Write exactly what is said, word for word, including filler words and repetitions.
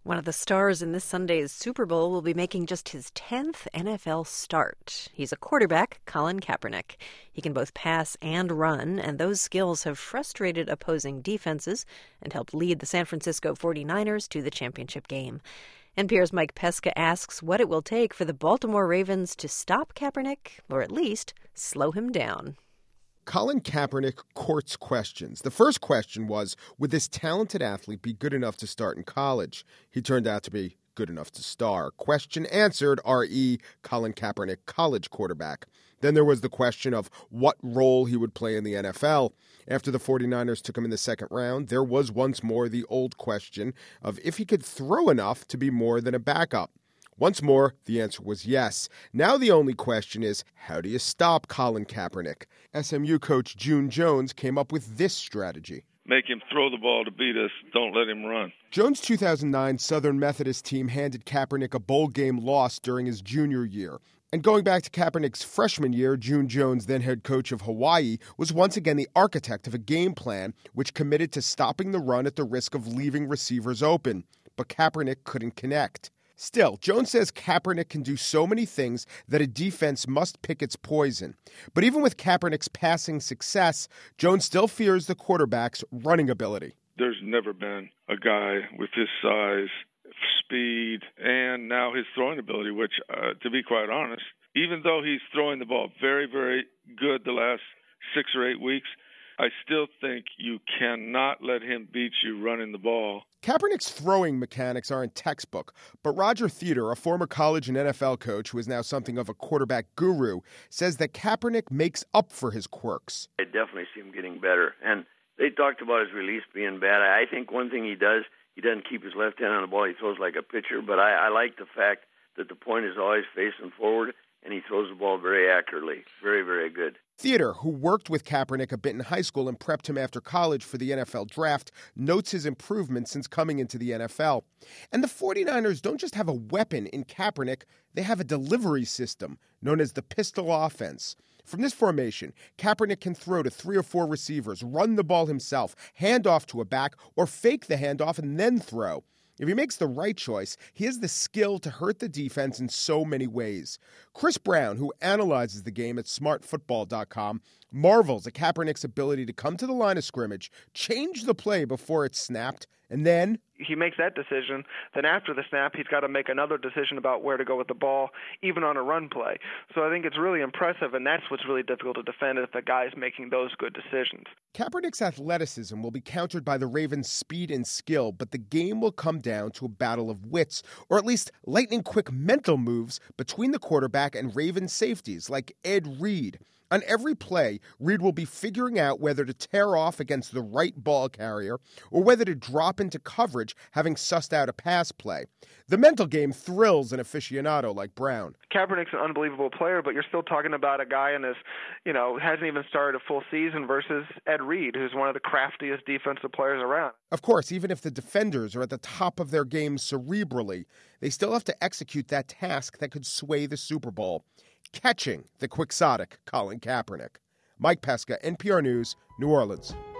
One of the stars in this Sunday's Super Bowl will be making just his tenth N F L start. He's a quarterback, Colin Kaepernick. He can both pass and run, and those skills have frustrated opposing defenses and helped lead the San Francisco forty-niners to the championship game. N P R's Mike Pesca asks what it will take for the Baltimore Ravens to stop Kaepernick, or at least slow him down. Colin Kaepernick courts questions. The first question was, would this talented athlete be good enough to start in college? He turned out to be good enough to star. Question answered, R E Colin Kaepernick, college quarterback. Then there was the question of what role he would play in the N F L. After the forty-niners took him in the second round, there was once more the old question of if he could throw enough to be more than a backup. Once more, the answer was yes. Now the only question is, how do you stop Colin Kaepernick? S M U coach June Jones came up with this strategy. Make him throw the ball to beat us. Don't let him run. Jones' two thousand nine Southern Methodist team handed Kaepernick a bowl game loss during his junior year. And going back to Kaepernick's freshman year, June Jones, then head coach of Hawaii, was once again the architect of a game plan which committed to stopping the run at the risk of leaving receivers open. But Kaepernick couldn't connect. Still, Jones says Kaepernick can do so many things that a defense must pick its poison. But even with Kaepernick's passing success, Jones still fears the quarterback's running ability. There's never been a guy with his size, speed, and now his throwing ability, which, uh, to be quite honest, even though he's throwing the ball very, very good the last six or eight weeks, I still think you cannot let him beat you running the ball. Kaepernick's throwing mechanics aren't textbook, but Roger Theater, a former college and N F L coach who is now something of a quarterback guru, says that Kaepernick makes up for his quirks. I definitely see him getting better. And they talked about his release being bad. I think one thing he does, he doesn't keep his left hand on the ball. He throws like a pitcher. But I, I like the fact that the point is always facing forward, and he throws the ball very accurately. Very, very good. Theater, who worked with Kaepernick a bit in high school and prepped him after college for the N F L draft, notes his improvement since coming into the N F L. And the forty-niners don't just have a weapon in Kaepernick, they have a delivery system known as the pistol offense. From this formation, Kaepernick can throw to three or four receivers, run the ball himself, hand off to a back, or fake the handoff and then throw. If he makes the right choice, he has the skill to hurt the defense in so many ways. Chris Brown, who analyzes the game at smart football dot com, marvels at Kaepernick's ability to come to the line of scrimmage, change the play before it's snapped, and then he makes that decision. Then after the snap, he's got to make another decision about where to go with the ball, even on a run play. So I think it's really impressive, and that's what's really difficult to defend if the guy's making those good decisions. Kaepernick's athleticism will be countered by the Ravens' speed and skill, but the game will come down to a battle of wits, or at least lightning-quick mental moves between the quarterback and Ravens safeties like Ed Reed. On every play, Reed will be figuring out whether to tear off against the right ball carrier or whether to drop into coverage, having sussed out a pass play. The mental game thrills an aficionado like Brown. Kaepernick's an unbelievable player, but you're still talking about a guy in his, you know, hasn't even started a full season versus Ed Reed, who's one of the craftiest defensive players around. Of course, even if the defenders are at the top of their game cerebrally, they still have to execute that task that could sway the Super Bowl. Catching the quixotic Colin Kaepernick. Mike Pesca, N P R News, New Orleans.